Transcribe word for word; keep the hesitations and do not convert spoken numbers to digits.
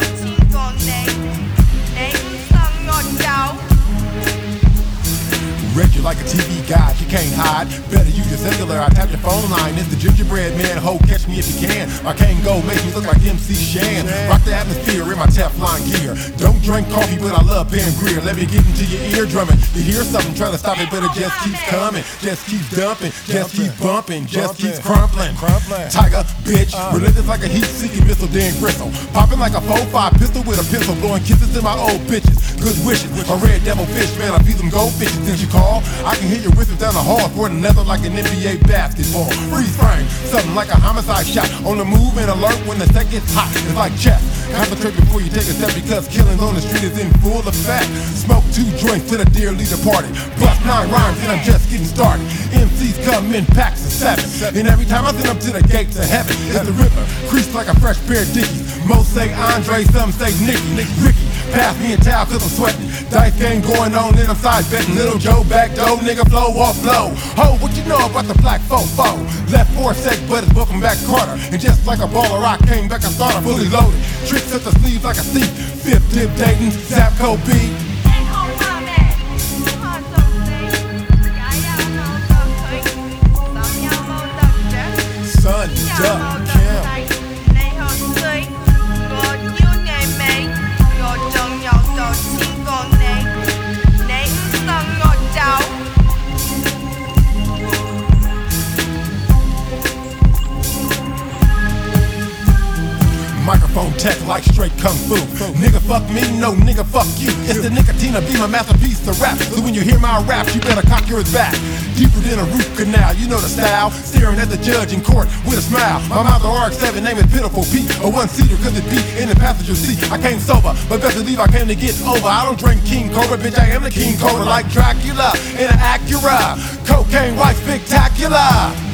친구 내, 내 음성 어쩌 Wreck you like a T V guide, you can't hide. Better use your cellular, I tap your phone line. It's the gingerbread man, ho, catch me if you can. I can't go, make me look like M C Shan. Rock the atmosphere in my Teflon gear. Don't drink coffee, but I love Pam Grier. Let me get into your ear drumming. You hear something, try to stop it, but it just keeps coming. Just keeps dumping, just keeps bumping, just keeps crumpling. Tiger, bitch, relentless like a heat-seeking missile, Dan Gristle. Popping like a four five pistol with a pistol, blowing kisses to my old bitches. Good wishes, a red devil fish, man, I feed them goldfishes. Since you call, I can hear your whistles down the hall, for another like an N B A basketball. Freeze frame, something like a homicide shot. On the move and alert when the set gets hot. It's like chess. Concentrate before you take a step, because killing on the street is in full effect. Smoke two joints to the dearly departed. Plus nine rhymes and I'm just getting started. M Cs come in packs of seven, and every time I send them to the gates of heaven, it's the Riddler, creased like a fresh pair of Dickies. Most say Andre, some say Nicky. Ricky, pass me a towel cause I'm sweating. Dice game going on and I'm side betting. Little Joe back door, nigga flow off flow. Ho, what you know about the black fofo? Left for a sec, but it's welcome back Carter. And just like a baller, I came back, I started fully loaded. Tricks up the sleeves like a thief. Fifth dip dating, Zapco beat. Son, duck, Kim. Microphone tech like straight kung fu. Nigga fuck me, no nigga fuck you. It's the nicotine be my masterpiece to rap. So when you hear my raps, you better cock yours back. Deeper than a root canal, you know the style. Staring at the judge in court with a smile. My mouth a R X seven, name is Pitiful Pete. A one-seater cause it beat in the passenger seat. I came sober, but best believe I came to get over. I don't drink King Cobra, bitch, I am the King Cobra. Like Dracula in an Acura. Cocaine white spectacular.